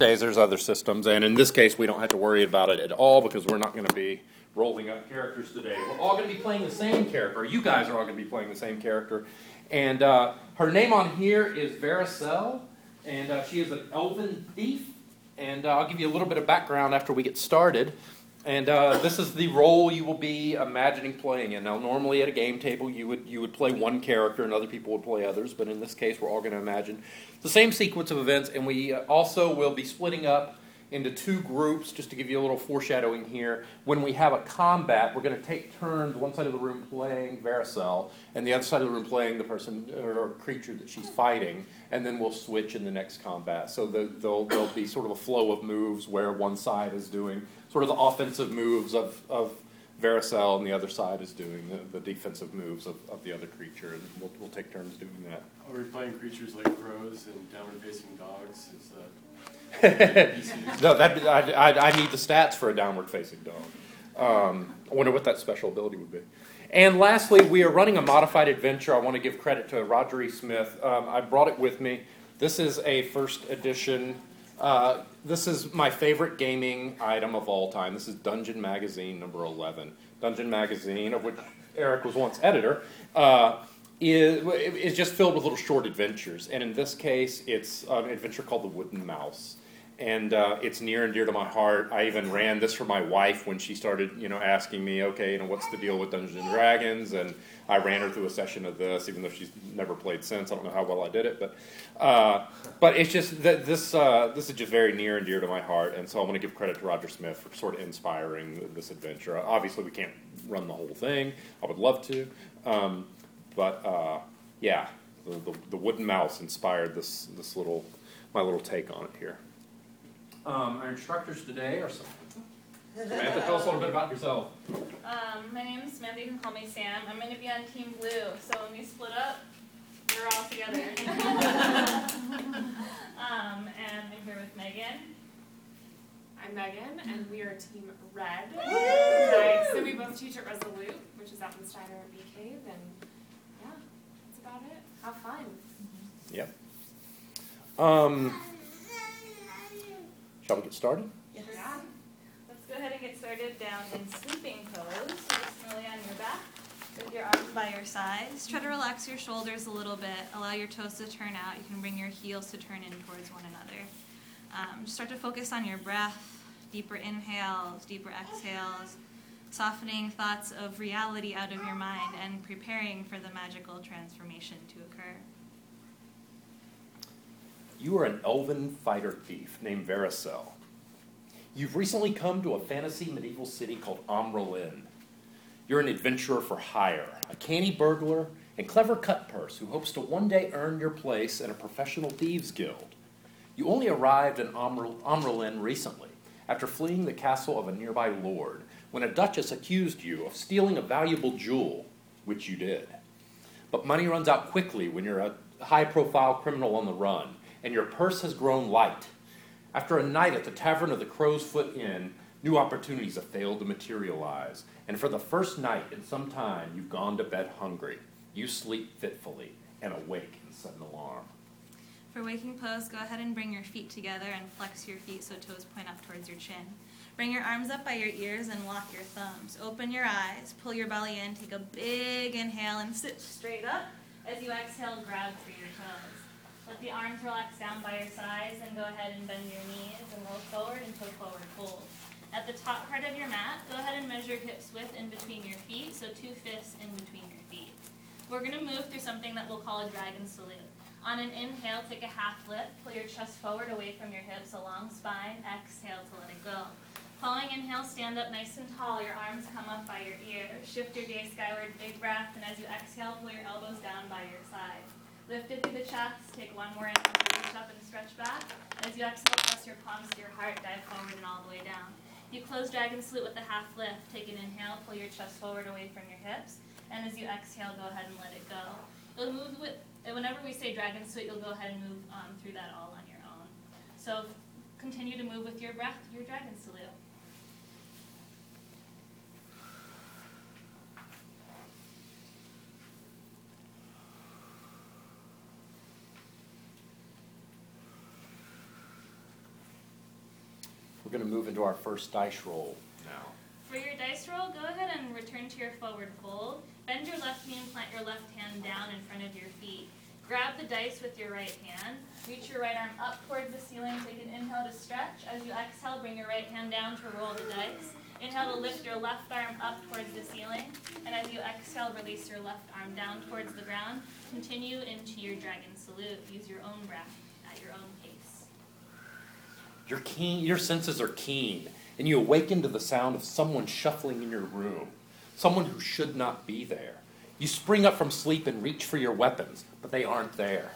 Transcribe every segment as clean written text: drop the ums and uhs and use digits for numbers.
There's other systems, and in this case, we don't have to worry about it at all because we're not going to be rolling up characters today. We're all going to be playing the same character. You guys are all going to be playing the same character. And her name on here is Vericel, and she is an elven thief. And I'll give you a little bit of background after we get started. And this is the role you will be imagining playing in. Now, normally at a game table, you would play one character and other people would play others. But in this case, we're all going to imagine the same sequence of events. And we also will be splitting up into two groups, just to give you a little foreshadowing here. When we have a combat, we're going to take turns, one side of the room playing Vericel, and the other side of the room playing the person or creature that she's fighting, and then we'll switch in the next combat. So there'll be sort of a flow of moves where one side is doing sort of the offensive moves of Vericel, and the other side is doing the defensive moves of the other creature, and we'll take turns doing that. Are we playing creatures like crows and downward-facing dogs? No, I need the stats for a downward-facing dog. I wonder what that special ability would be. And lastly, we are running a modified adventure. I want to give credit to Roger E. Smith. I brought it with me. This is a first edition. This is my favorite gaming item of all time. This is Dungeon Magazine number 11. Dungeon Magazine, of which Eric was once editor, is just filled with little short adventures. And in this case, it's an adventure called The Wooden Mouse. And it's near and dear to my heart. I even ran this for my wife when she started, asking me, okay, what's the deal with Dungeons and Dragons? And I ran her through a session of this, even though she's never played since. I don't know how well I did it, but it's just that this is just very near and dear to my heart. And so I want to give credit to Roger Smith for sort of inspiring this adventure. Obviously, we can't run the whole thing. I would love to, yeah, the Wooden Mouse inspired my little take on it here. Our instructors today are Samantha, tell us a little bit about yourself. My name is Samantha. You can call me Sam. I'm going to be on Team Blue, so when we split up, we're all together. And I'm here with Megan. I'm Megan, and we are Team Red. Right, so we both teach at Resolute, which is out in Steiner and Bee Cave, and yeah, that's about it. Have fun. Yep. Shall we get started? Yes. Yeah. Let's go ahead and get started down in sleeping pose. So just lay on your back with your arms by your sides. Try to relax your shoulders a little bit. Allow your toes to turn out. You can bring your heels to turn in towards one another. Start to focus on your breath. Deeper inhales, deeper exhales. Softening thoughts of reality out of your mind and preparing for the magical transformation to occur. You are an elven fighter thief named Vericel. You've recently come to a fantasy medieval city called Amrlin. You're an adventurer for hire, a canny burglar, and clever cutpurse who hopes to one day earn your place in a professional thieves guild. You only arrived in Amrlin recently, after fleeing the castle of a nearby lord, when a duchess accused you of stealing a valuable jewel, which you did. But money runs out quickly when you're a high-profile criminal on the run, and your purse has grown light. After a night at the Tavern of the Crow's Foot Inn, new opportunities have failed to materialize, and for the first night in some time, you've gone to bed hungry. You sleep fitfully and awake in sudden alarm. For waking pose, go ahead and bring your feet together and flex your feet so toes point up towards your chin. Bring your arms up by your ears and lock your thumbs. Open your eyes, pull your belly in, take a big inhale and sit straight up. As you exhale, grab for your toes. Let the arms relax down by your sides and go ahead and bend your knees and roll forward and toe forward fold. At the top part of your mat, go ahead and measure hips width in between your feet, so 2 fists in between your feet. We're going to move through something that we'll call a dragon salute. On an inhale, take a half lift, pull your chest forward away from your hips, a long spine, exhale to let it go. Following inhale, stand up nice and tall, your arms come up by your ears. Shift your gaze skyward, big breath, and as you exhale, pull your elbows down by your side. Lift it through the chest, take one more inhale to reach up and stretch back. As you exhale, press your palms to your heart, dive forward and all the way down. You close dragon salute with a half lift. Take an inhale, pull your chest forward away from your hips. And as you exhale, go ahead and let it go. You'll move with, whenever we say dragon salute, you'll go ahead and move through that all on your own. So continue to move with your breath, your dragon salute. We're going to move into our first dice roll now. For your dice roll, go ahead and return to your forward fold. Bend your left knee and plant your left hand down in front of your feet. Grab the dice with your right hand. Reach your right arm up towards the ceiling. Take an inhale to stretch. As you exhale, bring your right hand down to roll the dice. Inhale to lift your left arm up towards the ceiling. And as you exhale, release your left arm down towards the ground. Continue into your dragon salute. Use your own breath at your own pace. Your senses are keen, and you awaken to the sound of someone shuffling in your room, someone who should not be there. You spring up from sleep and reach for your weapons, but they aren't there.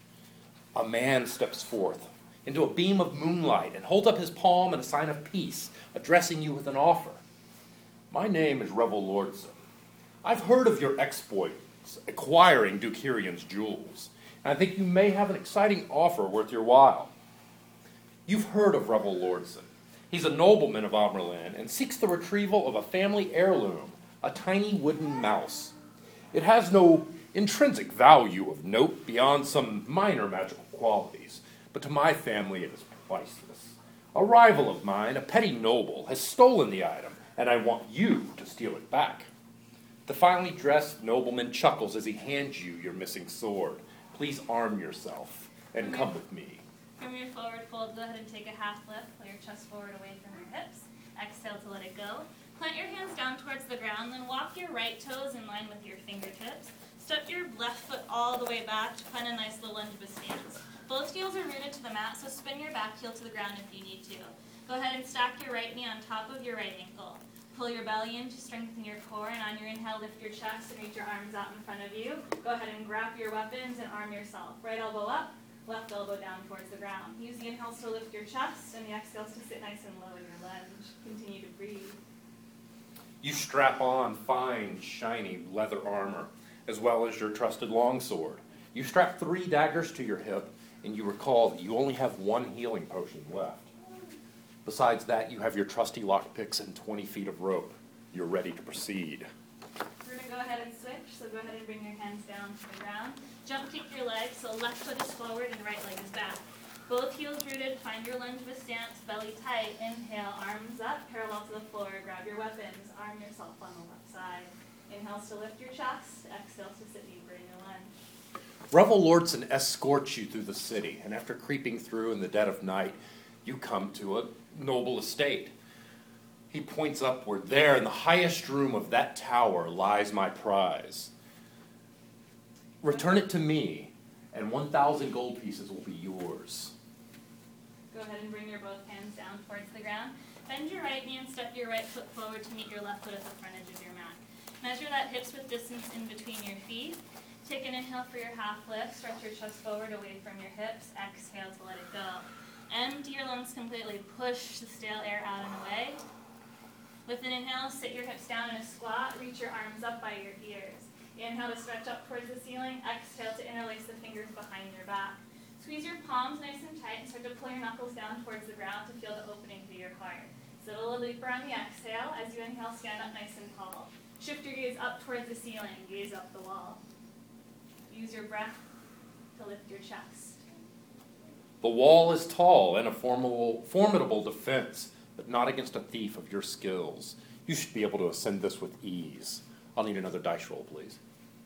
A man steps forth into a beam of moonlight and holds up his palm in a sign of peace, addressing you with an offer. My name is Revel Lordson. I've heard of your exploits acquiring Duke Hyrion's jewels, and I think you may have an exciting offer worth your while. You've heard of Revel Lordson. He's a nobleman of Amyrlin and seeks the retrieval of a family heirloom, a tiny wooden mouse. It has no intrinsic value of note beyond some minor magical qualities, but to my family it is priceless. A rival of mine, a petty noble, has stolen the item, and I want you to steal it back. The finely dressed nobleman chuckles as he hands you your missing sword. Please arm yourself and come with me. From your forward fold, go ahead and take a half lift. Pull your chest forward away from your hips. Exhale to let it go. Plant your hands down towards the ground, then walk your right toes in line with your fingertips. Step your left foot all the way back to find a nice little lunge of a stance. Both heels are rooted to the mat, so spin your back heel to the ground if you need to. Go ahead and stack your right knee on top of your right ankle. Pull your belly in to strengthen your core, and on your inhale, lift your chest and reach your arms out in front of you. Go ahead and grab your weapons and arm yourself. Right elbow up, left elbow down towards the ground. Use the inhales to lift your chest and the exhales to sit nice and low in your lunge. Continue to breathe. You strap on fine, shiny leather armor, as well as your trusted longsword. You strap 3 daggers to your hip, and you recall that you only have 1 healing potion left. Besides that, you have your trusty lockpicks and 20 feet of rope. You're ready to proceed. We're going to go ahead and switch, so go ahead and bring your hands down to the ground. Jump kick your legs, so left foot is forward and right leg is back. Both heels rooted, find your lunge of a stance, belly tight. Inhale, arms up, parallel to the floor. Grab your weapons, arm yourself on the left side. Inhales to lift your chest, exhales to sit deeper in your lunge. Revel Lordson escorts you through the city, and after creeping through in the dead of night, you come to a noble estate. He points upward. There, in the highest room of that tower, lies my prize. Return it to me, and 1,000 gold pieces will be yours. Go ahead and bring your both hands down towards the ground. Bend your right knee and step your right foot forward to meet your left foot at the front edge of your mat. Measure that hips width distance in between your feet. Take an inhale for your half lift. Stretch your chest forward away from your hips. Exhale to let it go. Empty your lungs completely. Push the stale air out and away. With an inhale, sit your hips down in a squat. Reach your arms up by your ears. Inhale to stretch up towards the ceiling. Exhale to interlace the fingers behind your back. Squeeze your palms nice and tight and start to pull your knuckles down towards the ground to feel the opening through your heart. Sit a little deeper on the exhale. As you inhale, stand up nice and tall. Shift your gaze up towards the ceiling. Gaze up the wall. Use your breath to lift your chest. The wall is tall and a formidable defense, but not against a thief of your skills. You should be able to ascend this with ease. I'll need another dice roll, please.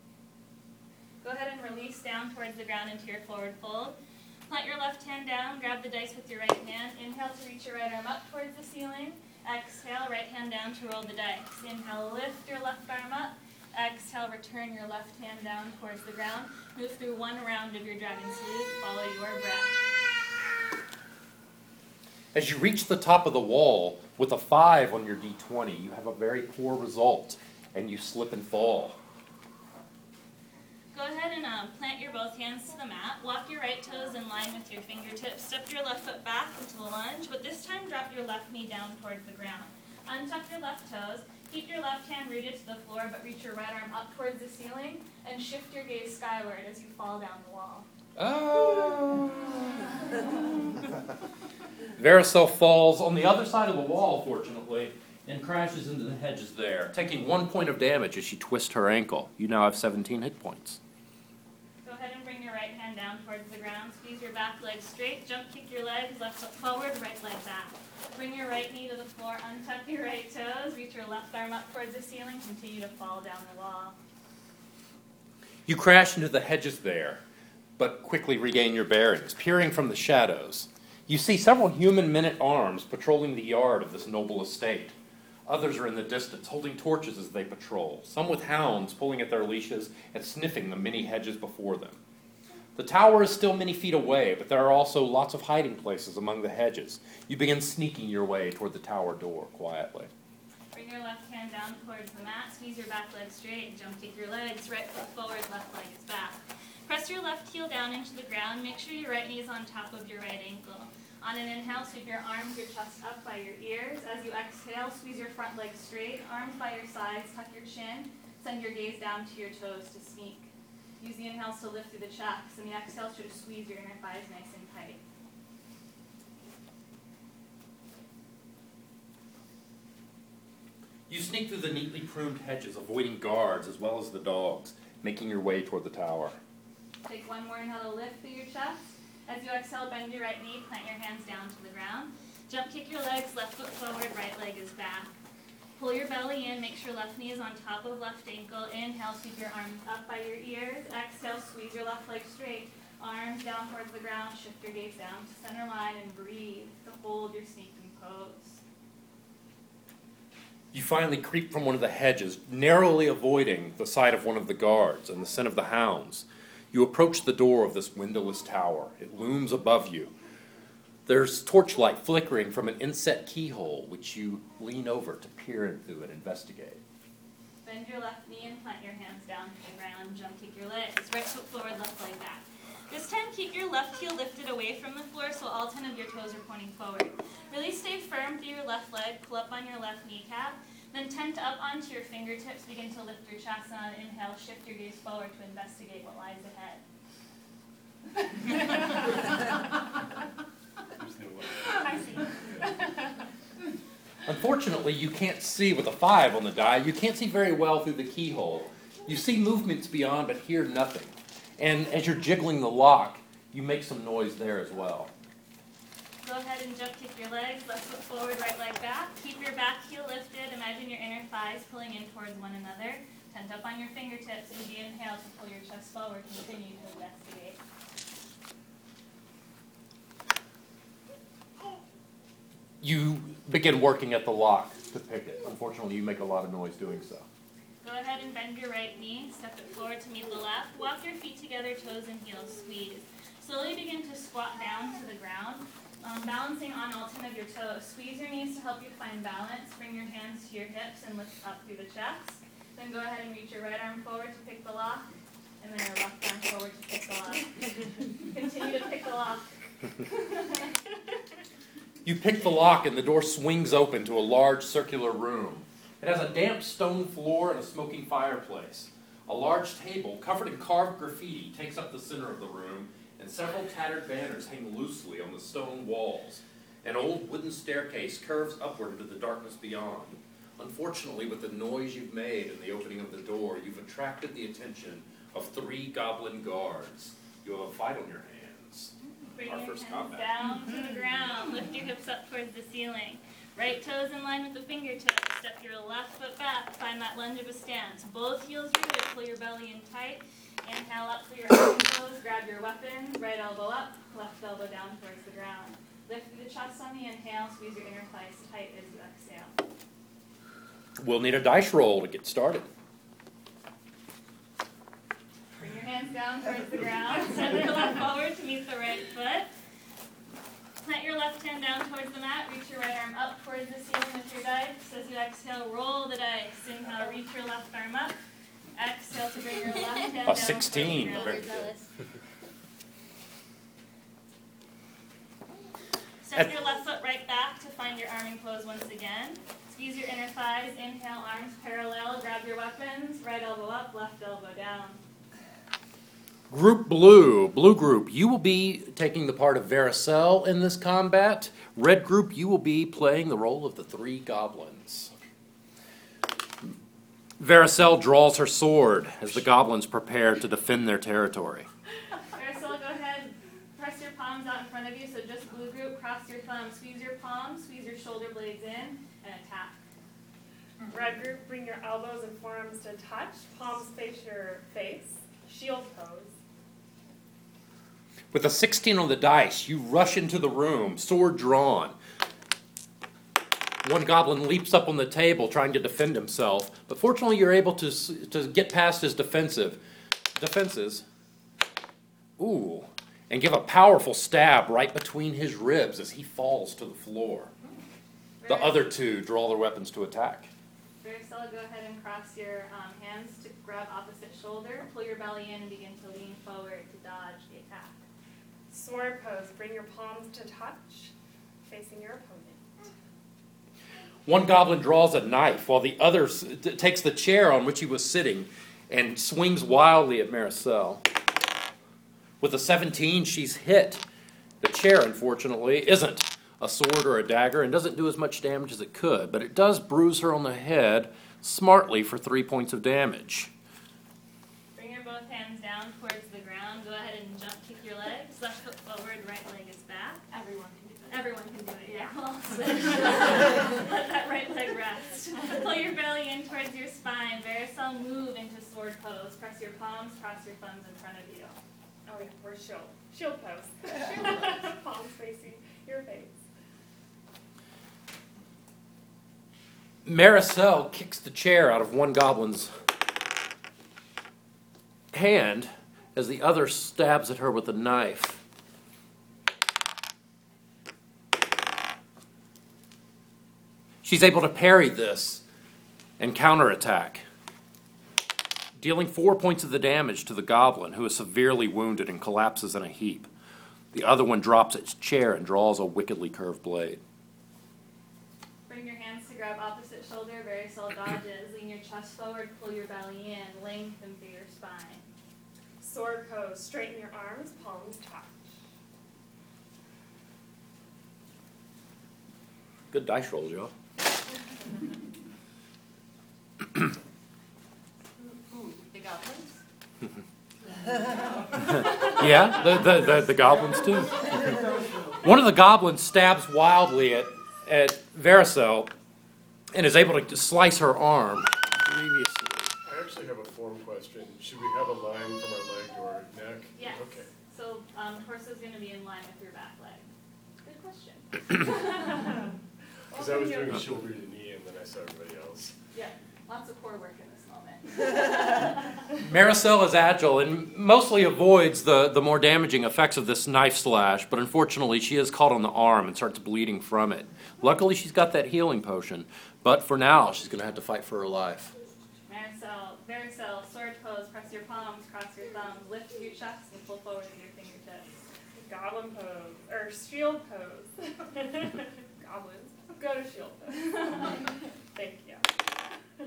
Go ahead and release down towards the ground into your forward fold. Plant your left hand down, grab the dice with your right hand. Inhale to reach your right arm up towards the ceiling. Exhale, right hand down to roll the dice. Inhale, lift your left arm up. Exhale, return your left hand down towards the ground. Move through 1 round of your dragon salute. Follow your breath. As you reach the top of the wall with a 5 on your d20, you have a very poor result, and you slip and fall. Go ahead and plant your both hands to the mat. Walk your right toes in line with your fingertips. Step your left foot back into the lunge, but this time drop your left knee down towards the ground. Untuck your left toes. Keep your left hand rooted to the floor, but reach your right arm up towards the ceiling, and shift your gaze skyward as you fall down the wall. Oh. Varicel falls on the other side of the wall, fortunately, and crashes into the hedges there, taking 1 point of damage as she twists her ankle. You now have 17 hit points. Go ahead and bring your right hand down towards the ground. Squeeze your back leg straight. Jump kick your legs, left foot forward, right leg back. Bring your right knee to the floor, untuck your right toes, reach your left arm up towards the ceiling, continue to fall down the wall. You crash into the hedges there, but quickly regain your bearings, peering from the shadows. You see several human men-at-arms patrolling the yard of this noble estate. Others are in the distance, holding torches as they patrol, some with hounds pulling at their leashes and sniffing the many hedges before them. The tower is still many feet away, but there are also lots of hiding places among the hedges. You begin sneaking your way toward the tower door quietly. Bring your left hand down towards the mat, squeeze your back leg straight, and jump kick your legs, right foot forward, left leg is back. Press your left heel down into the ground, make sure your right knee is on top of your right ankle. On an inhale, sweep your arms, your chest up by your ears. As you exhale, squeeze your front leg straight, arms by your sides, tuck your chin, send your gaze down to your toes to sneak. Use the inhales to lift through the chest, and the exhales to squeeze your inner thighs nice and tight. You sneak through the neatly pruned hedges, avoiding guards as well as the dogs, making your way toward the tower. Take one more inhale to lift through your chest. As you exhale, bend your right knee, plant your hands down to the ground. Jump kick your legs, left foot forward, right leg is back. Pull your belly in, make sure left knee is on top of left ankle. Inhale, sweep your arms up by your ears. Exhale, squeeze your left leg straight. Arms down towards the ground, shift your gaze down to center line and breathe to hold your sneaking pose. You finally creep from one of the hedges, narrowly avoiding the sight of one of the guards and the scent of the hounds. You approach the door of this windowless tower. It looms above you. There's torchlight flickering from an inset keyhole, which you lean over to peer into and investigate. Bend your left knee and plant your hands down to the ground. Jump kick your legs. Right foot forward, left leg back. This time, keep your left heel lifted away from the floor so all 10 of your toes are pointing forward. Really stay firm through your left leg. Pull up on your left kneecap. Then tent up onto your fingertips. Begin to lift your chest. And on an inhale, shift your gaze forward to investigate what lies ahead. I see. Unfortunately, you can't see with a 5 on the die. You can't see very well through the keyhole. You see movements beyond, but hear nothing. And as you're jiggling the lock, you make some noise there as well. Go ahead and jump kick your legs, left foot forward, right leg back. Keep your back heel lifted. Imagine your inner thighs pulling in towards one another. Tent up on your fingertips. As you inhale to pull your chest forward, continue to investigate. You begin working at the lock to pick it. Unfortunately, you make a lot of noise doing so. Go ahead and bend your right knee, step it forward to meet the left. Walk your feet together, toes and heels squeeze. Slowly begin to squat down to the ground, balancing on all 10 of your toes. Squeeze your knees to help you find balance. Bring your hands to your hips and lift up through the chest. Then go ahead and reach your right arm forward to pick the lock, and then your left arm forward to pick the lock. Continue to pick the lock. You pick the lock and the door swings open to a large circular room. It has a damp stone floor and a smoking fireplace. A large table covered in carved graffiti takes up the center of the room, and several tattered banners hang loosely on the stone walls. An old wooden staircase curves upward into the darkness beyond. Unfortunately, with the noise you've made in the opening of the door, you've attracted the attention of 3 goblin guards. You have a fight on your hands. Bring Our your first hands combat. down to the ground. Lift your hips up towards the ceiling. Right toes in line with the fingertips. Step your left foot back. Find that lunge of a stance. Both heels rooted. Pull your belly in tight. Inhale up through your arms and toes. Grab your weapons. Right elbow up. Left elbow down towards the ground. Lift through the chest on the inhale. Squeeze your inner thighs tight as you exhale. We'll need a dice roll to get started. Bring your hands down towards the ground. Send your left forward to meet the right foot. Plant your left hand down towards the mat. Reach your right arm up towards the ceiling with your dice. As you exhale, roll the dice. Inhale, reach your left arm up. Exhale to bring your left hand down. A 16. towards the Very ground. good. Step your left foot right back to find your arming pose once again. Squeeze your inner thighs. Inhale, arms parallel. Grab your weapons. Right elbow up, left elbow down. Group Blue, Blue Group, you will be taking the part of Varicel in this combat. Red Group, you will be playing the role of the 3 goblins. Varicel draws her sword as the goblins prepare to defend their territory. Ursula, go ahead. Press your palms out in front of you. So just Blue Group, cross your thumbs, squeeze your palms, squeeze your shoulder blades in, and attack. Red group, bring your elbows and forearms to touch. Palms face your face. Shield pose. With a 16 on the dice, you rush into the room, sword drawn. One goblin leaps up on the table trying to defend himself, but fortunately you're able to get past his defenses. Ooh, and give a powerful stab right between his ribs as he falls to the floor. The other two draw their weapons to attack. Varicella, go ahead and cross your hands to grab opposite shoulder. Pull your belly in and begin to lean forward to dodge the attack. Sword pose, bring your palms to touch, facing your opponent. One goblin draws a knife while the other takes the chair on which he was sitting and swings wildly at Maricel. With a 17, she's hit. The chair, unfortunately, isn't a sword or a dagger and doesn't do as much damage as it could, but it does bruise her on the head smartly for 3 points of damage. Bring your both hands down towards the ground. Go ahead and jump kick your legs. Left foot forward, right leg is back. Everyone can do that. Everyone can do it, yeah. Well, let that right leg rest. Pull your belly in towards your spine. Varicel, move into sword pose. Press your palms, cross your thumbs in front of you. Oh yeah, we're shield pose. Palms facing your face. Maricel kicks the chair out of one goblin's hand as the other stabs at her with a knife. She's able to parry this and counterattack, dealing 4 points of the damage to the goblin, who is severely wounded and collapses in a heap. The other one drops its chair and draws a wickedly curved blade. Bring your hands to grab opposite shoulder. Varicel dodges. Lean your chest forward. Pull your belly in. Lengthen through your spine. Sword pose, straighten your arms, palms touch. Good dice rolls, y'all. The goblins. Yeah, the goblins too. One of the goblins stabs wildly at Varicel and is able to slice her arm. Previously. I actually have a form question. Should we have a line from our leg to our neck? Yes. Okay. So torso is going to be in line with your back leg. Good question. Because I was doing shoulder to knee and then I saw everybody else. Yeah, lots of core work in this moment. Maricel is agile and mostly avoids the more damaging effects of this knife slash, but unfortunately she is caught on the arm and starts bleeding from it. Luckily she's got that healing potion, but for now she's going to have to fight for her life. Varicel, sword pose, press your palms, cross your thumbs, lift your chest and pull forward with your fingertips. Goblin pose, or shield pose. Goblins, go to shield pose. Thank you.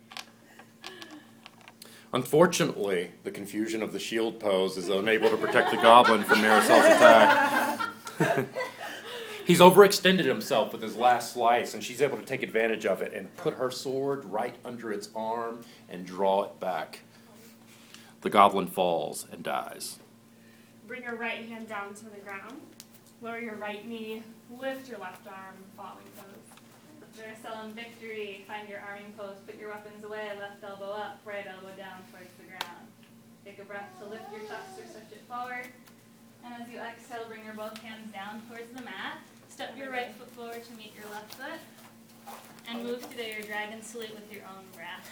Unfortunately, the confusion of the shield pose is unable to protect the goblin from Maricel's attack. He's overextended himself with his last slice, and she's able to take advantage of it and put her sword right under its arm and draw it back. The goblin falls and dies. Bring your right hand down to the ground. Lower your right knee. Lift your left arm. Falling pose. Varicel in victory. Find your arming pose. Put your weapons away. Left elbow up. Right elbow down towards the ground. Take a breath to lift your chest or stretch it forward. And as you exhale, bring your both hands down towards the mat. Step your right foot forward to meet your left foot. And move to your dragon salute with your own breath.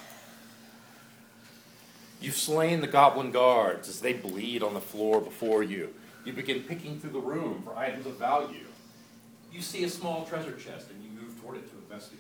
You've slain the goblin guards as they bleed on the floor before you. You begin picking through the room for items of value. You see a small treasure chest and you move toward it to investigate.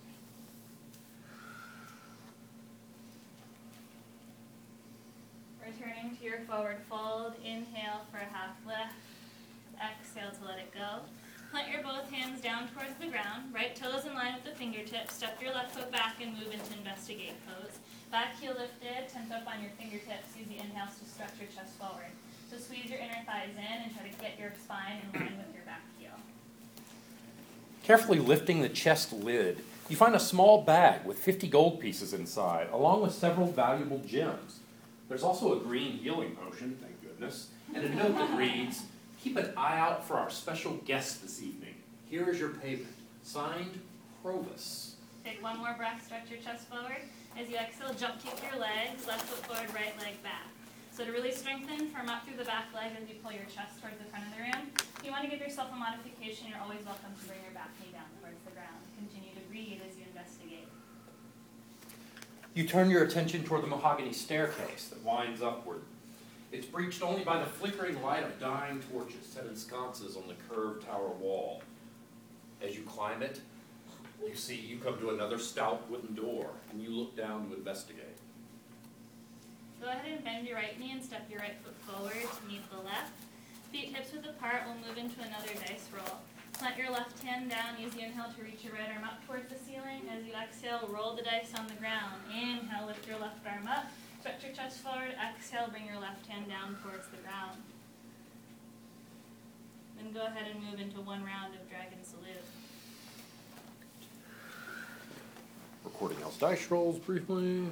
Returning to your forward fold, inhale for a half lift, exhale to let it go. Plant your both hands down towards the ground, right toes in line with the fingertips, step your left foot back and move into investigate pose. Back heel lifted, tent up on your fingertips, use the inhales to stretch your chest forward. So squeeze your inner thighs in and try to get your spine in line with your back heel. Carefully lifting the chest lid, you find a small bag with 50 gold pieces inside, along with several valuable gems. There's also a green healing potion, thank goodness, and a note that reads, Keep an eye out for our special guest this evening. Here is your payment. Signed, Provis. Take one more breath, stretch your chest forward. As you exhale, jump kick your legs, left foot forward, right leg back. So to really strengthen, firm up through the back leg as you pull your chest towards the front of the room. If you want to give yourself a modification, you're always welcome to bring your back knee down towards the ground. Continue to breathe as you investigate. You turn your attention toward the mahogany staircase that winds upward. It's breached only by the flickering light of dying torches set in sconces on the curved tower wall. As you climb it, you come to another stout wooden door, and you look down to investigate. Go ahead and bend your right knee and step your right foot forward to meet the left. Feet hips width apart, we'll move into another dice roll. Plant your left hand down, use the inhale to reach your right arm up towards the ceiling. As you exhale, roll the dice on the ground. Inhale, lift your left arm up. Stretch your chest forward. Exhale, bring your left hand down towards the ground. Then go ahead and move into one round of Dragon Salute. Recording else dice rolls briefly.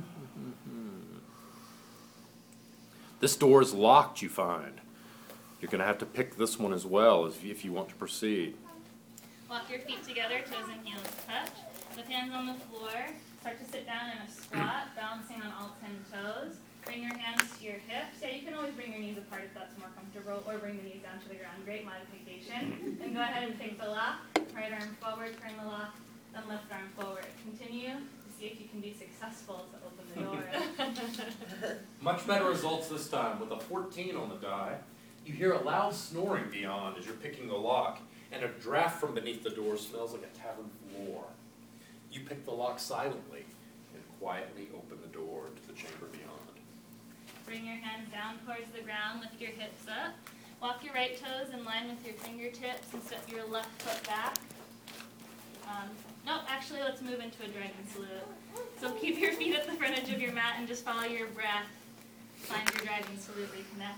This door is locked, you find. You're going to have to pick this one as well if you want to proceed. Walk your feet together, toes and heels touch. With hands on the floor, start to sit down in a squat, balancing on all 10 toes. Bring your hands to your hips. Yeah, you can always bring your knees apart if that's more comfortable, or bring the knees down to the ground. Great modification. Then go ahead and take the lock. Right arm forward, turn the lock, then left arm forward. Continue to see if you can be successful to open the door. Much better results this time. With a 14 on the die, you hear a loud snoring beyond as you're picking the lock, and a draft from beneath the door smells like a tavern floor. You pick the lock silently and quietly open the door to the chamber beyond. Bring your hands down towards the ground, lift your hips up. Walk your right toes in line with your fingertips and step your left foot back. No, actually, let's move into a Dragon Salute. So keep your feet at the front edge of your mat and just follow your breath. Find your Dragon Salute, reconnect.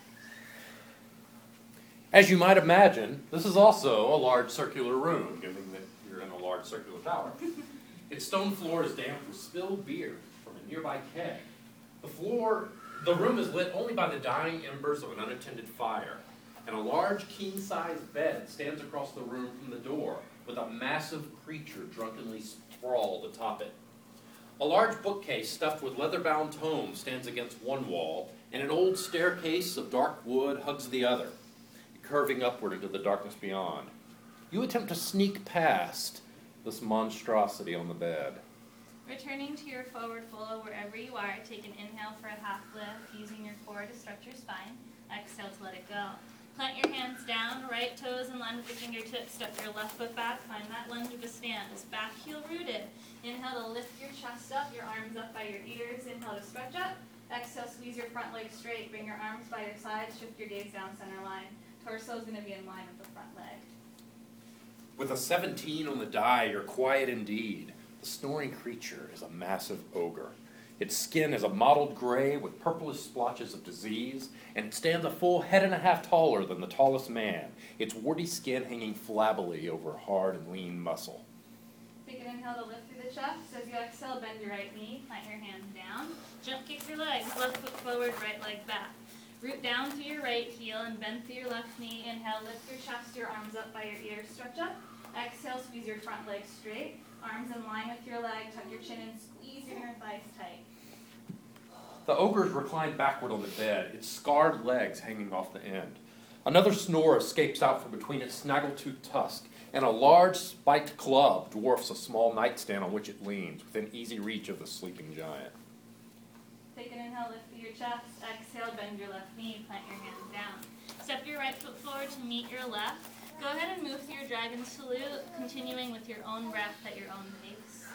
As you might imagine, this is also a large circular room, given that you're in a large circular tower. Its stone floor is damp with spilled beer from a nearby keg. The room is lit only by the dying embers of an unattended fire, and a large king-sized bed stands across the room from the door, with a massive creature drunkenly sprawled atop it. A large bookcase stuffed with leather-bound tomes stands against one wall, and an old staircase of dark wood hugs the other, curving upward into the darkness beyond. You attempt to sneak past this monstrosity on the bed. Returning to your forward fold wherever you are, take an inhale for a half lift, using your core to stretch your spine. Exhale to let it go. Plant your hands down, right toes in line with your fingertips, step your left foot back, find that lunge of a stance. Back heel rooted. Inhale to lift your chest up, your arms up by your ears. Inhale to stretch up. Exhale, squeeze your front leg straight, bring your arms by your sides, shift your gaze down center line. Torso is going to be in line with the front leg. With a 17 on the die, you're quiet indeed. The snoring creature is a massive ogre. Its skin is a mottled gray with purplish splotches of disease, and it stands a full head and a half taller than the tallest man, its warty skin hanging flabbily over hard and lean muscle. Take an inhale to lift through the chest. As you exhale, bend your right knee, plant your hands down. Jump kick your legs, left foot forward, right leg back. Root down through your right heel and bend through your left knee. Inhale, lift your chest, your arms up by your ears, stretch up. Exhale, squeeze your front leg straight. Arms in line with your leg, tuck your chin and squeeze your inner thighs tight. The ogre is reclined backward on the bed, its scarred legs hanging off the end. Another snore escapes out from between its snaggle-toothed tusk, and a large spiked club dwarfs a small nightstand on which it leans, within easy reach of the sleeping giant. Take an inhale, lift through your chest. Exhale, bend your left knee, plant your hands down. Step your right foot forward to meet your left. Go ahead and move through your Dragon Salute, continuing with your own breath at your own pace.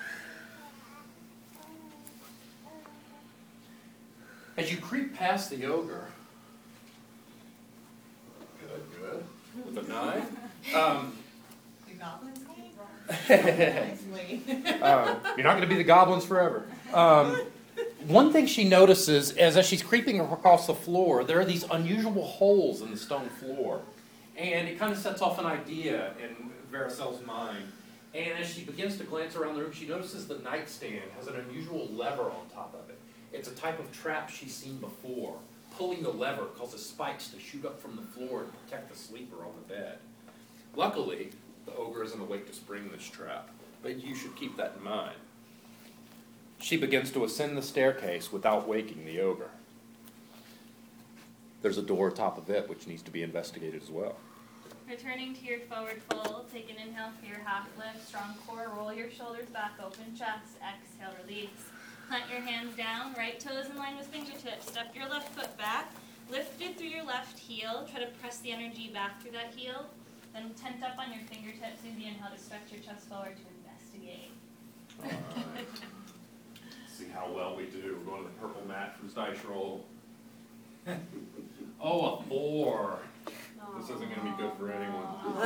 As you creep past the ogre, Good. with a knife, The goblins nicely. you're not going to be the goblins forever. One thing she notices is as she's creeping across the floor, there are these unusual holes in the stone floor. And it kind of sets off an idea in Vericel's mind. And as she begins to glance around the room, she notices the nightstand has an unusual lever on top of it. It's a type of trap she's seen before. pulling the lever causes spikes to shoot up from the floor and protect the sleeper on the bed. Luckily, the ogre isn't awake to spring this trap, but you should keep that in mind. She begins to ascend the staircase without waking the ogre. There's a door atop of it which needs to be investigated as well. Returning to your forward fold, take an inhale for your half lift, strong core, roll your shoulders back, open chest, exhale, release. Plant your hands down, right toes in line with fingertips, step your left foot back, lift it through your left heel, try to press the energy back through that heel, then tent up on your fingertips, use the inhale to stretch your chest forward to investigate. All right. See how well we do. We're going to the purple mat for this dice roll. Oh, a 4. This isn't going to be good for anyone.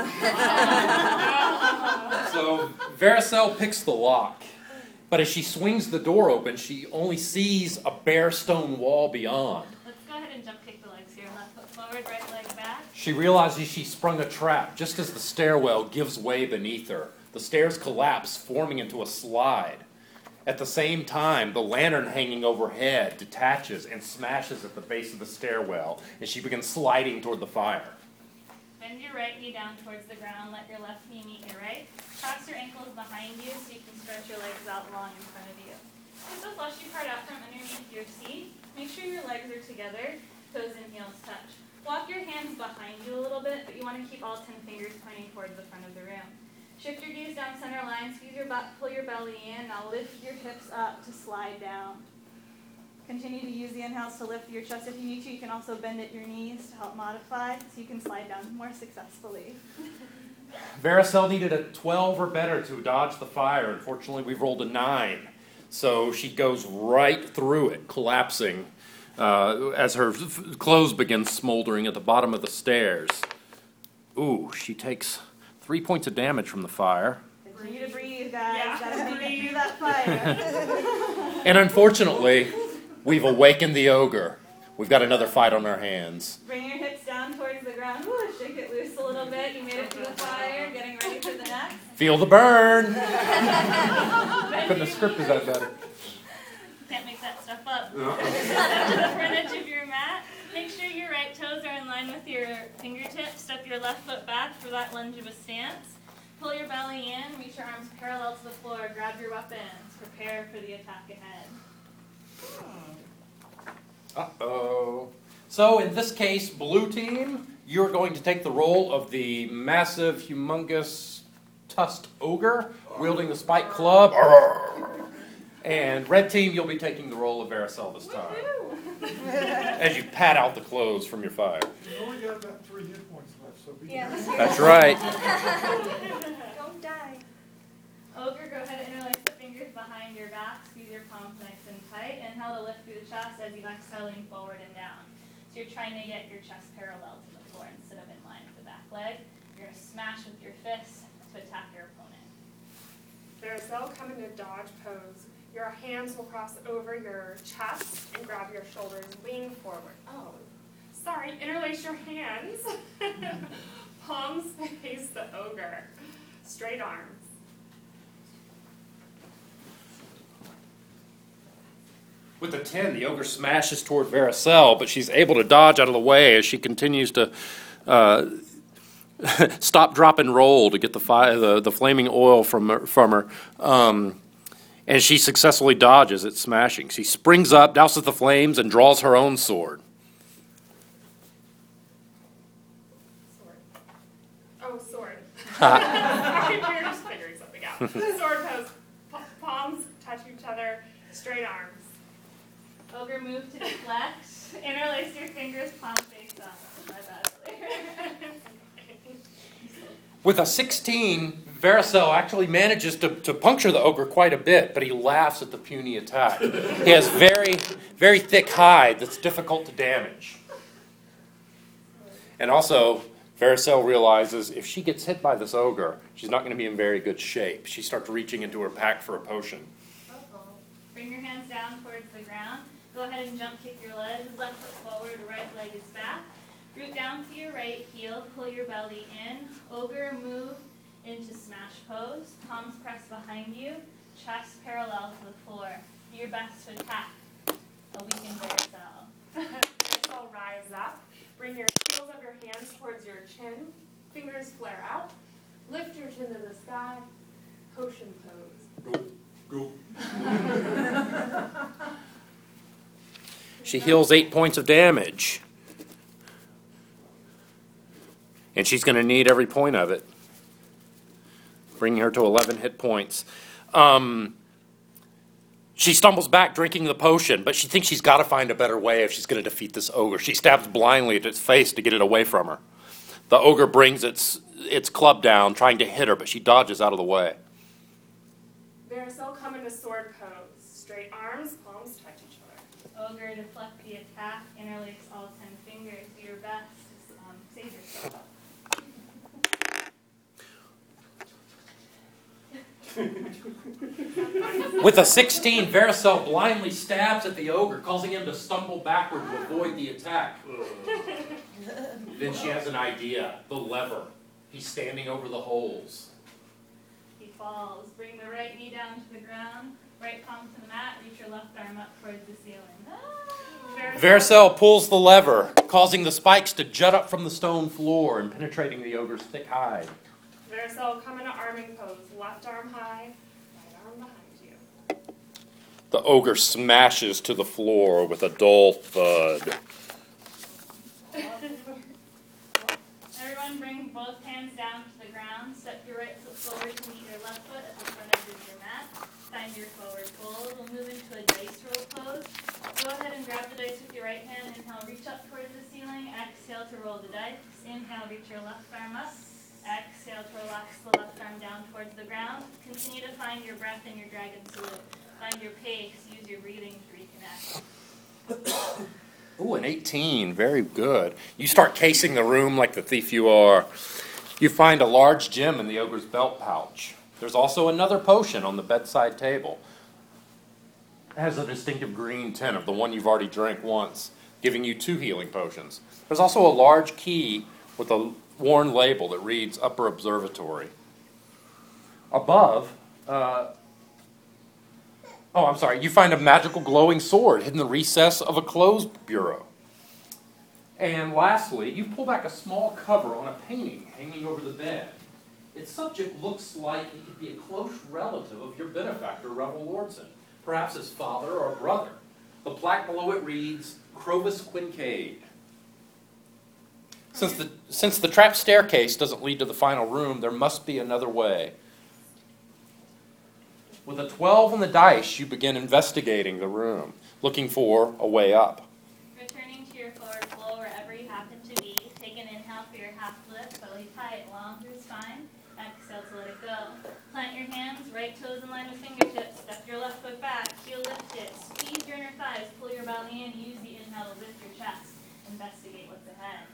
So Vericel picks the lock, but as she swings the door open, she only sees a bare stone wall beyond. Let's go ahead and jump kick the legs here. Left foot forward, right leg back. She realizes she sprung a trap just as the stairwell gives way beneath her. The stairs collapse, forming into a slide. At the same time, the lantern hanging overhead detaches and smashes at the base of the stairwell, and she begins sliding toward the fire. Bend your right knee down towards the ground. Let your left knee meet your right. Cross your ankles behind you so you can stretch your legs out long in front of you. Take the fleshy part out from underneath your seat. Make sure your legs are together, toes and heels touch. Walk your hands behind you a little bit, but you want to keep all 10 fingers pointing towards the front of the room. Shift your gaze down center line, squeeze your butt, pull your belly in. Now lift your hips up to slide down. Continue to use the inhales to lift your chest. If you need to, you can also bend at your knees to help modify so you can slide down more successfully. Vericel needed a 12 or better to dodge the fire. Unfortunately, we've rolled a 9. So she goes right through it, collapsing as her clothes begin smoldering at the bottom of the stairs. Ooh, she takes 3 points of damage from the fire. Continue to breathe, guys. Yeah. Gotta make it through that fire. And unfortunately, we've awakened the ogre. We've got another fight on our hands. Bring your hips down towards the ground. Woo, shake it loose a little bit. You made it through the fire. Getting ready for the next. Feel the burn. Bend Couldn't have scripted that better. Can't make that stuff up. Step to the front edge of your mat. Make sure your right toes are in line with your fingertips. Step your left foot back for that lunge of a stance. Pull your belly in. Reach your arms parallel to the floor. Grab your weapons. Prepare for the attack ahead. Uh-oh. So in this case, blue team, you're going to take the role of the massive, humongous, tusked ogre wielding the spike club. And red team, you'll be taking the role of Vericel this time. As you pat out the clothes from your fire. You only got about 3 hit points left, so be That's right. Don't die. Ogre, go ahead and interlace the fingers behind your back. Squeeze your palms nice and tight. Inhale to lift through the chest as you exhale, lean forward and down. So you're trying to get your chest parallel to the floor instead of in line with the back leg. You're going to smash with your fists to attack your opponent. Vericel, come into dodge pose. Your hands will cross over your chest and grab your shoulders. Lean forward. Oh, sorry. Interlace your hands. Palms face the ogre. Straight arms. With a 10, the ogre smashes toward Vericel, but she's able to dodge out of the way as she continues to stop, drop, and roll to get the flaming oil from her. And she successfully dodges it, smashing. She springs up, douses the flames, and draws her own sword. Sword. Oh, sword. Sorry, we're just figuring something out. Sword pose. Palms touch each other. Straight arms. Ogre, move to deflect. Interlace your fingers, palm face up. My bad. With a 16, Vericel actually manages to puncture the ogre quite a bit, but he laughs at the puny attack. He has very, very thick hide that's difficult to damage. And also, Vericel realizes if she gets hit by this ogre, she's not going to be in very good shape. She starts reaching into her pack for a potion. Bring your hands down towards the ground. Go ahead and jump kick your legs. Left foot forward, right leg is back. Root down to your right heel, pull your belly in. Ogre, move into smash pose. Palms press behind you, chest parallel to the floor. Do your best to attack a weakened Vericel. Vericel rise up. Bring your heels of your hands towards your chin. Fingers flare out. Lift your chin to the sky. Potion pose. Go. She heals 8 points of damage. And she's going to need every point of it. Bringing her to 11 hit points. She stumbles back drinking the potion, but she thinks she's got to find a better way if she's going to defeat this ogre. She stabs blindly at its face to get it away from her. The ogre brings its club down, trying to hit her, but she dodges out of the way. Varicel, come into sword pose. Straight arms, palms touch each other. Ogre, deflect the attack, interlace all 10 fingers. Do your best to save yourself. With a 16, Varicel blindly stabs at the ogre, causing him to stumble backward to avoid the attack. Then she has an idea. The lever. He's standing over the holes. He falls. Bring the right knee down to the ground. Right palm to the mat. Reach your left arm up towards the ceiling. Varicel pulls the lever, causing the spikes to jut up from the stone floor and penetrating the ogre's thick hide. Varicel, come into arming pose. Left arm high, right arm behind you. The ogre smashes to the floor with a dull thud. Everyone bring both hands down to the ground. Step your right foot forward to meet your left foot at the front edge of your mat. Find your forward fold. We'll move into a dice roll pose. Go ahead and grab the dice with your right hand. Inhale, reach up towards the ceiling. Exhale to roll the dice. Inhale, reach your left arm up. Exhale to relax the left arm down towards the ground. Continue to find your breath in your dragon salute. Find your pace. Use your breathing to reconnect. Ooh, an 18. Very good. You start casing the room like the thief you are. You find a large gem in the ogre's belt pouch. There's also another potion on the bedside table. It has a distinctive green tint of the one you've already drank once, giving you 2 healing potions. There's also a large key with a worn label that reads Upper Observatory. Above, you find a magical glowing sword hidden in the recess of a clothes bureau. And lastly, you pull back a small cover on a painting hanging over the bed. Its subject looks like it could be a close relative of your benefactor, Revel Lordson, perhaps his father or brother. The plaque below it reads, Crovis Quincade. Since the trap staircase doesn't lead to the final room, there must be another way. With a 12 on the dice, you begin investigating the room, looking for a way up. Returning to your forward flow wherever you happen to be, take an inhale for your half lift, belly tight, long through spine. Exhale to let it go. Plant your hands, right toes in line with fingertips. Step your left foot back, heel lift it. Squeeze your inner thighs, pull your belly in. Use the inhale to lift your chest. Investigate what's ahead.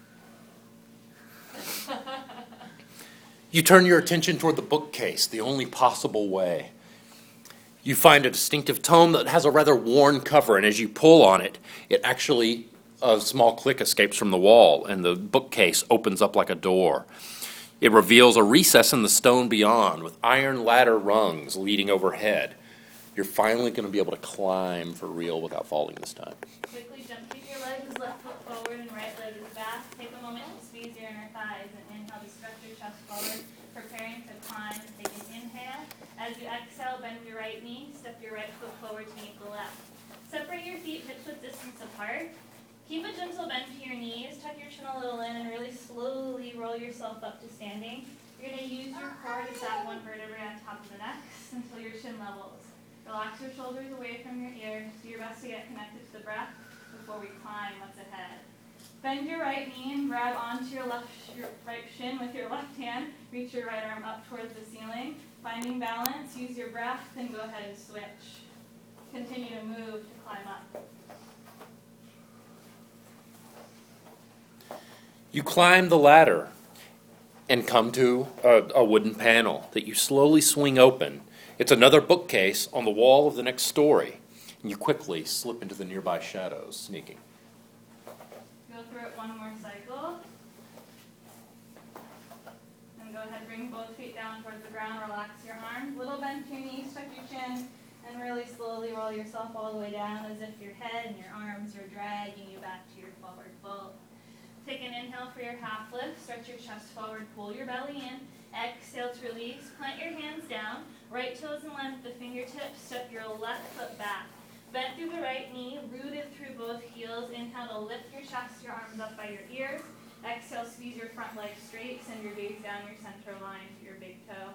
You turn your attention toward the bookcase, the only possible way. You find a distinctive tome that has a rather worn cover, and as you pull on it, a small click escapes from the wall, and the bookcase opens up like a door. It reveals a recess in the stone beyond, with iron ladder rungs leading overhead. You're finally going to be able to climb for real without falling this time. Quickly jump through your legs, left foot forward and right leg is back. Take a moment to squeeze your inner thighs and inhale to stretch your chest forward, preparing to climb. Take an inhale. As you exhale, bend your right knee, step your right foot forward to meet the left. Separate your feet hip-width distance apart. Keep a gentle bend to your knees, tuck your chin a little in, and really slowly roll yourself up to standing. You're going to use your core to sap one vertebrae on top of the neck until your chin levels. Relax your shoulders away from your ears. Do your best to get connected to the breath before we climb what's ahead. Bend your right knee and grab onto your right shin with your left hand. Reach your right arm up towards the ceiling. Finding balance, use your breath, then go ahead and switch. Continue to move to climb up. You climb the ladder and come to a wooden panel that you slowly swing open. It's another bookcase on the wall of the next story, and you quickly slip into the nearby shadows, sneaking. Go through it one more cycle. And go ahead, bring both feet down towards the ground, relax your arms. Little bend to your knees, tuck your chin, and And really slowly roll yourself all the way down as if your head and your arms are dragging you back to your forward fold. Take an inhale for your half lift. Stretch your chest forward, pull your belly in. Exhale to release. Plant your hands down. Right toes in line with the fingertips. Step your left foot back. Bend through the right knee, rooted through both heels. Inhale to lift your chest, your arms up by your ears. Exhale, squeeze your front leg straight. Send your gaze down your center line to your big toe.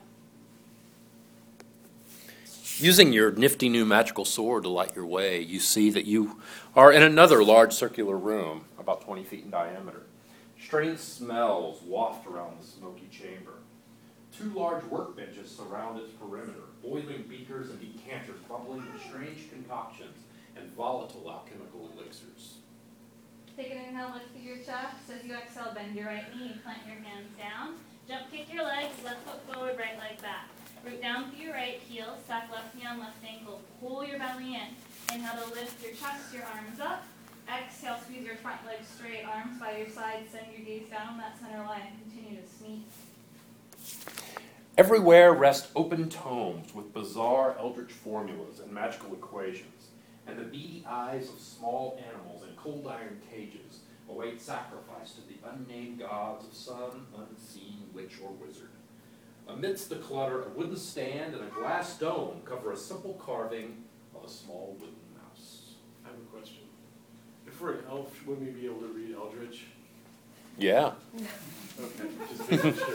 Using your nifty new magical sword to light your way, you see that you are in another large circular room, about 20 feet in diameter. Strange smells waft around the smoky chamber. 2 large workbenches surround its perimeter, boiling beakers and decanters bubbling with strange concoctions and volatile alchemical elixirs. Take an inhale, lift through your chest. As you exhale, bend your right knee, plant your hands down. Jump kick your legs, left foot forward, right leg back. Root down through your right heel, stack left knee on left ankle. Pull your belly in. Inhale to lift your chest, your arms up. Exhale, squeeze your front leg straight, arms by your side. Send your gaze down on that center line and continue to sneak. Everywhere rest open tomes with bizarre eldritch formulas and magical equations, and the beady eyes of small animals in cold iron cages await sacrifice to the unnamed gods of some unseen witch or wizard. Amidst the clutter, a wooden stand and a glass dome cover a simple carving of a small wooden mouse. I have a question. If we're an elf, wouldn't we be able to read Eldritch? Yeah. Okay, just making sure.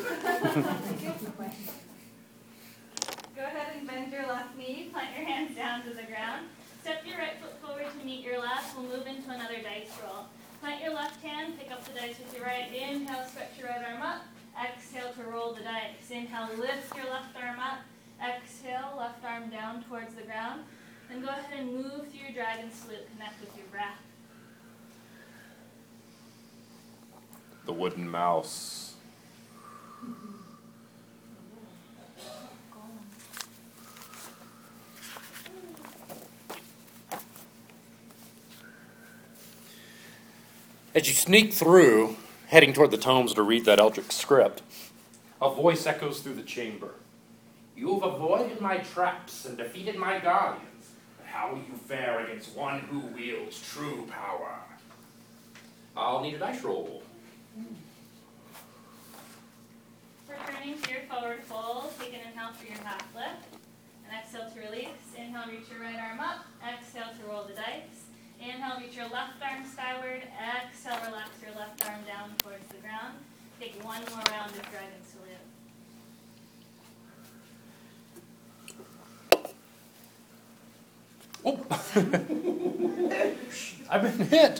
Go ahead and bend your left knee, plant your hands down to the ground. Step your right foot forward to meet your left. We'll move into another dice roll. Plant your left hand, pick up the dice with your right. Inhale, stretch your right arm up. Exhale to roll the dice. Inhale, lift your left arm up. Exhale, left arm down towards the ground. Then go ahead and move through your dragon salute. Connect with your breath. The wooden mouse. As you sneak through, heading toward the tomes to read that eldritch script, a voice echoes through the chamber. You've avoided my traps and defeated my guardians, but how will you fare against one who wields true power? I'll need a dice roll. Returning to your forward fold, take an inhale for your half lift, and exhale to release. Inhale, reach your right arm up. Exhale to roll the dice. Inhale, reach your left arm skyward. Exhale, relax your left arm down towards the ground. Take one more round of dragon salute. Oh! I've been hit.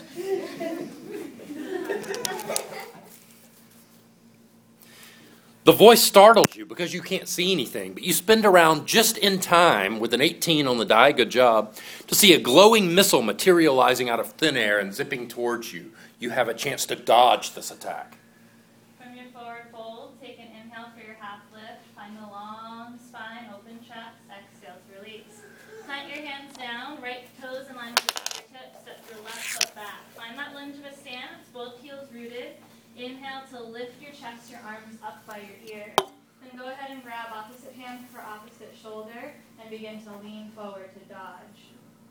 The voice startles you because you can't see anything, but you spin around just in time with an 18 on the die, good job, to see a glowing missile materializing out of thin air and zipping towards you. You have a chance to dodge this attack. From your forward fold, take an inhale for your half lift. Find the long spine, open chest. Exhale to release. Plant your hands down, right toes in line with your fingertips. Step your left foot back. Find that lunge of a stance, both heels rooted. Inhale to lift your chest, your arms up by your ears. Then go ahead and grab opposite hand for opposite shoulder and begin to lean forward to dodge.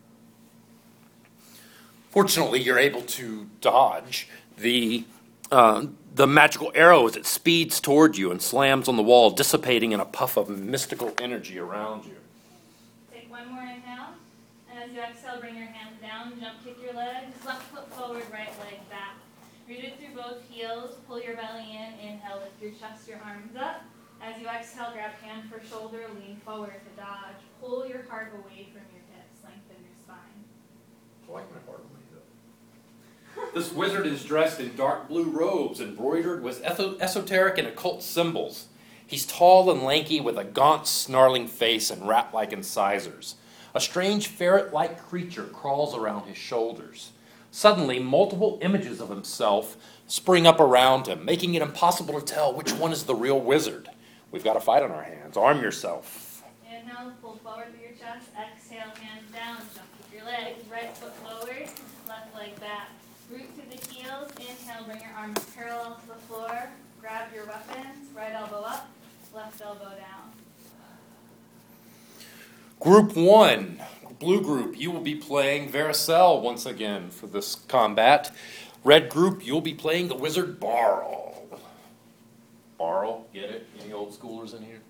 Fortunately, you're able to dodge the magical arrow as it speeds toward you and slams on the wall, dissipating in a puff of mystical energy around you. Take one more inhale, and as you exhale, bring your hands down, jump kick your legs, left foot forward, right leg back. Rooted through both heels, pull your belly in, inhale, lift your chest, your arms up. As you exhale, grab hand for shoulder, lean forward to dodge. Pull your heart away from your hips, lengthen your spine. I like my heart on my hip. This wizard is dressed in dark blue robes embroidered with esoteric and occult symbols. He's tall and lanky with a gaunt, snarling face and rat-like incisors. A strange ferret-like creature crawls around his shoulders. Suddenly, multiple images of himself spring up around him, making it impossible to tell which one is the real wizard. We've got a fight on our hands. Arm yourself. Inhale, pull forward through your chest. Exhale, hands down, jump with your legs. Right foot forward, left leg back. Root through the heels. Inhale, bring your arms parallel to the floor. Grab your weapons. Right elbow up, left elbow down. Group 1, blue group, you will be playing Varicel once again for this combat. Red group, you'll be playing the wizard Barl. Barl, get it? Any old schoolers in here?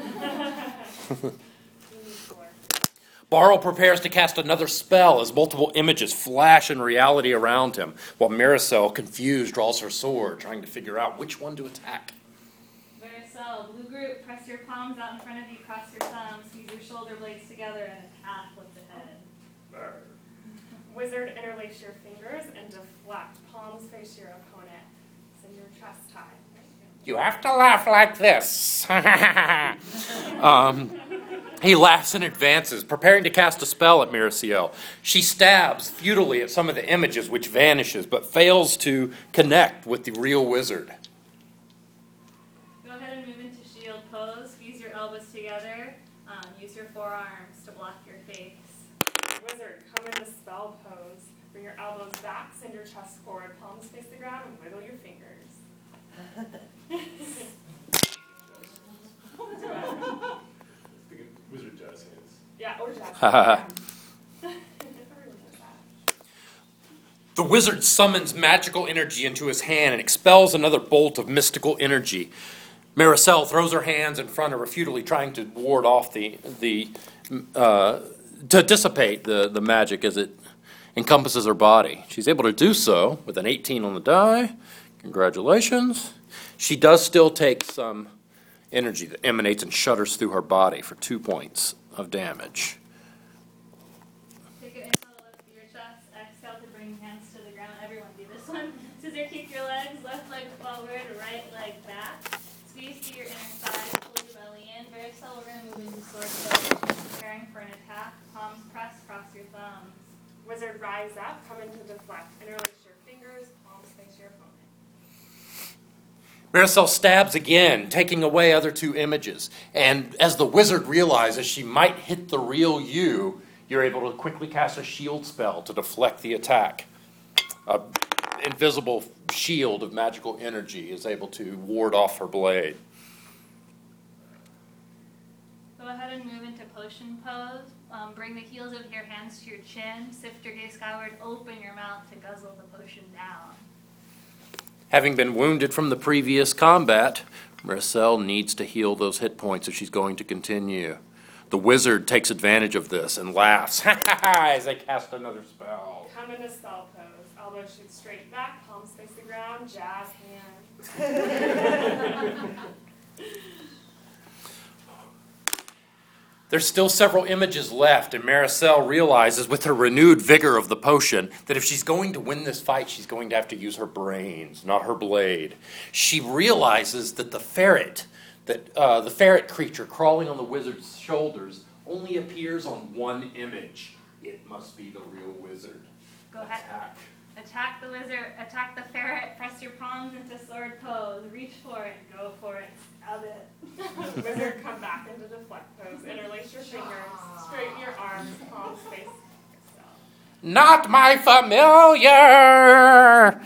Barl prepares to cast another spell as multiple images flash in reality around him, while Maricel, confused, draws her sword, trying to figure out which one to attack. Varicel, blue group, press your palms out in front of you, cross your thumbs, use your shoulder blades together, and attack with the head. Wizard, interlace your fingers and deflect. Palms face your opponent. Send your chest high. You have to laugh like this. He laughs and advances, preparing to cast a spell at Mariciel. She stabs futilely at some of the images, which vanishes, but fails to connect with the real wizard. Go ahead and move into shield pose. Fuse your elbows together. Use your forearms to block your face. Wizard, come into spell pose. Bring your elbows back, send your chest forward, palms face the ground, and wiggle your fingers. Wizard jazz hands. Yeah, or jazz. Everyone does that. The wizard summons magical energy into his hand and expels another bolt of mystical energy. Maricel throws her hands in front of her, futilely trying to ward off to dissipate the magic as it encompasses her body. She's able to do so with an 18 on the die. Congratulations. She does still take some energy that emanates and shudders through her body for 2 points of damage. Take an inhale, lift your chest. Exhale to bring hands to the ground. Everyone do this one. Scissor kick your legs. Left leg forward, right leg back. Squeeze to your inner thigh. Pull your belly in. Varicel, we're going to move into sword pose. Preparing for an attack. Palms pressed. Cross your thumbs. Wizard, rise up, come into deflect. Interlace your fingers, palms face your opponent. Maricel stabs again, taking away other 2 images. And as the wizard realizes she might hit the real you, you're able to quickly cast a shield spell to deflect the attack. An invisible shield of magical energy is able to ward off her blade. Go ahead and move into potion pose. Bring the heels of your hands to your chin. Sift your gaze skyward. Open your mouth to guzzle the potion down. Having been wounded from the previous combat, Maricel needs to heal those hit points if she's going to continue. The wizard takes advantage of this and laughs as they cast another spell. Come into spell pose. Elbows shoot straight back, palms face the ground, jazz hands. There's still several images left, and Maricel realizes with her renewed vigor of the potion that if she's going to win this fight, she's going to have to use her brains, not her blade. She realizes that the ferret creature crawling on the wizard's shoulders only appears on one image. It must be the real wizard. Go ahead. Attack. Attack the wizard. Attack the ferret. Press your palms into sword pose. Reach for it. Go for it. Stab it. Wizard, come back into deflect pose. Interlace your fingers, straighten your arms, palms face yourself. Not my familiar!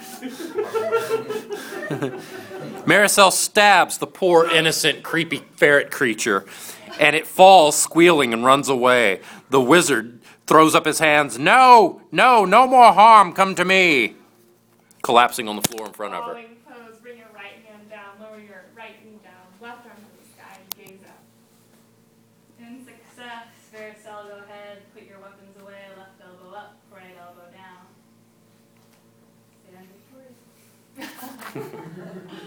Maricel stabs the poor, innocent, creepy ferret creature, and it falls squealing and runs away. The wizard throws up his hands. No, no, no more harm come to me. Collapsing on the floor in front of her. Following pose, bring your right hand down, lower your right knee down, left arm to the sky, and gaze up. In success, Varicel, go ahead. Put your weapons away. Left elbow up. Right elbow down. Stand victorious.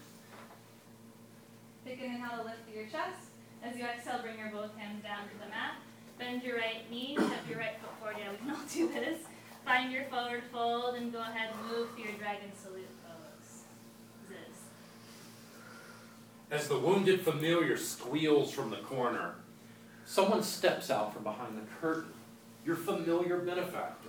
Take an inhale to lift your chest. As you exhale, bring your both hands down to the mat. Bend your right knee, step your right foot forward. Yeah, we can all do this. Find your forward fold and go ahead and move to your dragon salute pose. Ziz. As the wounded familiar squeals from the corner, someone steps out from behind the curtain. Your familiar benefactor.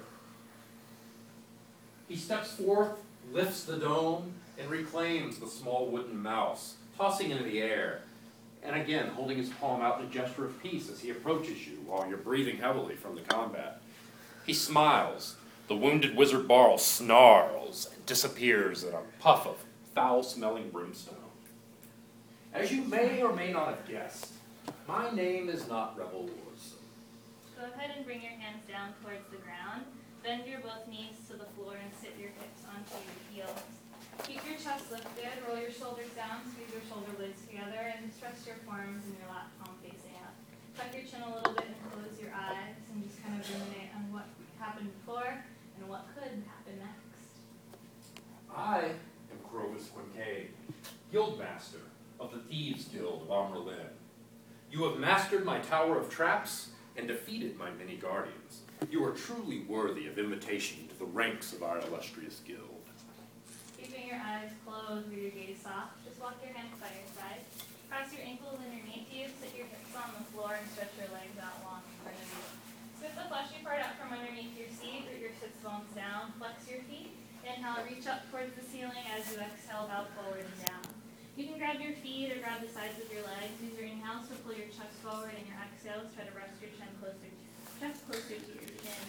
He steps forth, lifts the dome, and reclaims the small wooden mouse, tossing it in the air, and again holding his palm out in a gesture of peace as he approaches you while you're breathing heavily from the combat. He smiles. The wounded wizard Barl snarls and disappears in a puff of foul-smelling brimstone. As you may or may not have guessed, my name is not Rebel Lorson. Go ahead and bring your hands down towards the ground. Bend your both knees to the floor and sit your hips onto your heels. Keep your chest lifted, roll your shoulders down, squeeze your shoulder blades together, and stretch your forearms and your lap palm facing up. Tuck your chin a little bit and close your eyes and just kind of ruminate on what happened before and what could happen next. I am Clovis Quincaid, Guildmaster of the Thieves Guild of Amerlin. You have mastered my tower of traps and defeated my many guardians. You are truly worthy of invitation to the ranks of our illustrious guild. Keeping your eyes closed with your gaze soft, just walk your hands by your side. Cross your ankles underneath you, sit your hips on the floor, and stretch your legs out long in front of you. Scoot the fleshy part out from underneath your seat, root your sits bones down, flex your feet. Inhale, reach up towards the ceiling. As you exhale, bow forward and down. You can grab your feet or grab the sides of your legs. Use your inhales to pull your chest forward, and your exhales try to rest your chin closer to your chin.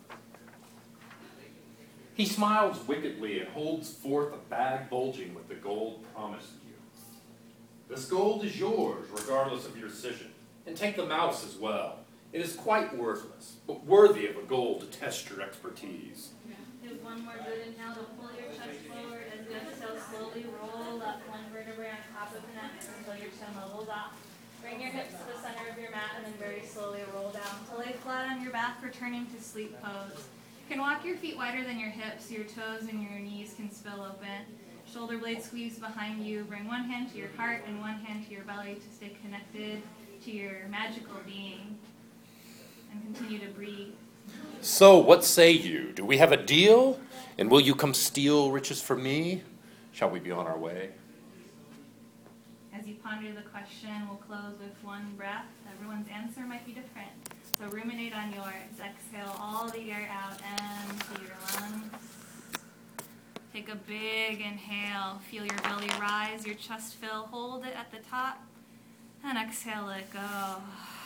He smiles wickedly and holds forth a bag bulging with the gold promised you. This gold is yours, regardless of your decision. And take the mouse as well. It is quite worthless, but worthy of a gold to test your expertise. Give one more good inhale to pull your chest forward. As you exhale, slowly roll up one vertebrae on top of the next until your chin levels off. Bring your hips to the center of your mat and then very slowly roll down to lay flat on your back, returning to sleep pose. You can walk your feet wider than your hips. Your toes and your knees can spill open. Shoulder blades squeeze behind you. Bring one hand to your heart and one hand to your belly to stay connected to your magical being. And continue to breathe. So, what say you? Do we have a deal? And will you come steal riches from me? Shall we be on our way? As you ponder the question, we'll close with one breath. Everyone's answer might be different. So ruminate on yours. Exhale all the air out into your lungs. Take a big inhale. Feel your belly rise, your chest fill. Hold it at the top. And exhale, let it go.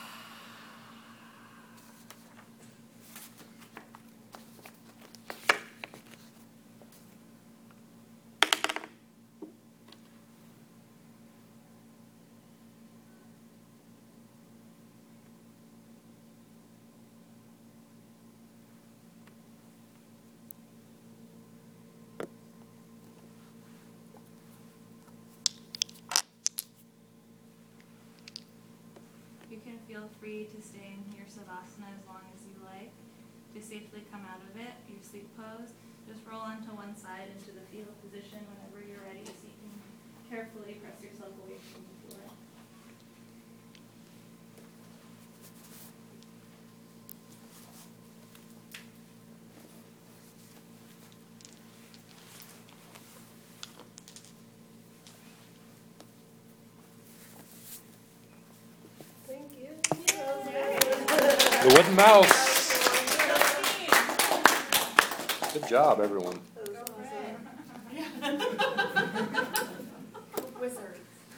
You can feel free to stay in your savasana as long as you like. To safely come out of it, your sleep pose, just roll onto one side into the fetal position whenever you're ready, so you can carefully press yourself away from the floor. Thank you. The wooden mouse. Good job, everyone. Wizards.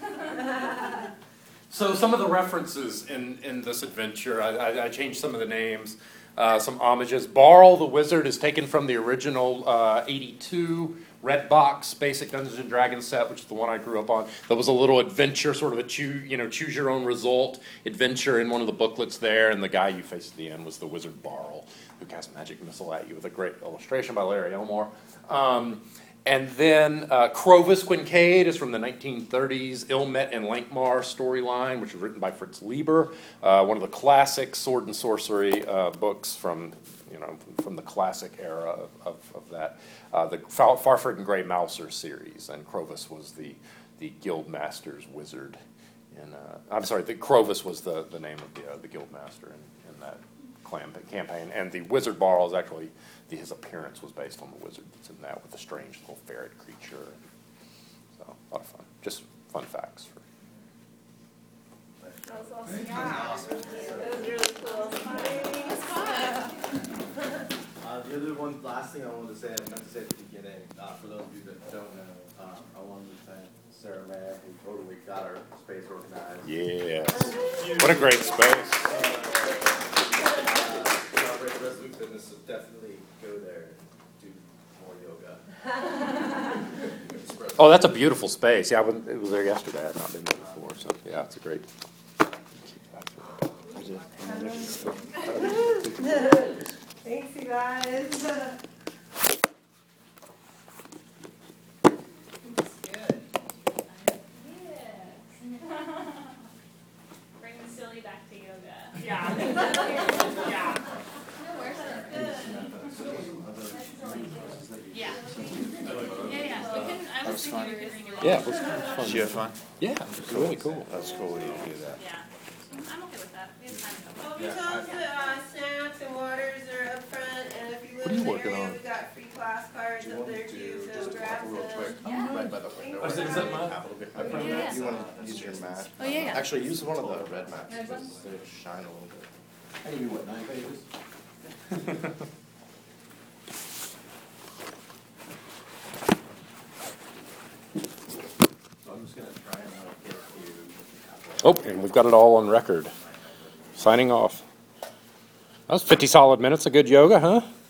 So some of the references in this adventure, I changed some of the names, some homages. Barl the Wizard is taken from the original 82 Red Box basic Dungeons and Dragons set, which is the one I grew up on. There was a little adventure, sort of a choose your own result adventure in one of the booklets there, and the guy you faced at the end was the Wizard Barl, who cast magic missile at you with a great illustration by Larry Elmore. And then Clovis Quincaid is from the 1930s Ilmet and Lankmar storyline, which was written by Fritz Lieber, one of the classic sword and sorcery books from the classic era of that. The Farford and Grey Mouser series, and Clovis was the Guildmaster's wizard. Clovis was the name of the Guildmaster in that campaign, and the Wizard Barl is actually his appearance was based on the wizard that's in that, with the strange little ferret creature. So a lot of fun, just fun facts. That was awesome. Yeah. That was really cool. The other last thing I wanted to say, I meant to say at the beginning, for those of you that don't know, I wanted to thank Sarah Mayer, who totally got our space organized. Yes. What a great space. Celebrate Resolute Fitness, so definitely go there and do more yoga. Oh, that's a beautiful space. Yeah, it was there yesterday. I've not been there before, so yeah, it's a great. Thanks, you guys. It's good. Bring the silly back to yoga. Yeah. Yeah. Yeah. Yeah. I was thinking we could bring your Yeah, it was kind of fun. Did you have fun? Yeah, it was really cool. That's cool you do that. Yeah. I'm okay with that. We have time to go. Well, we tell us that snacks and waters are up front, and if you What live are you in the working area, on? we've got free class cards up there too, so grab some. Right by the window. Oh, is that mine? I put Yeah. You want to use your mat? Oh, yeah, yeah. Actually, use one of the red mats, because they shine a little bit. Maybe what, 9 pages? So I'm just gonna try and get you. Oh, and we've got it all on record. Signing off. That was 50 solid minutes of good yoga, huh?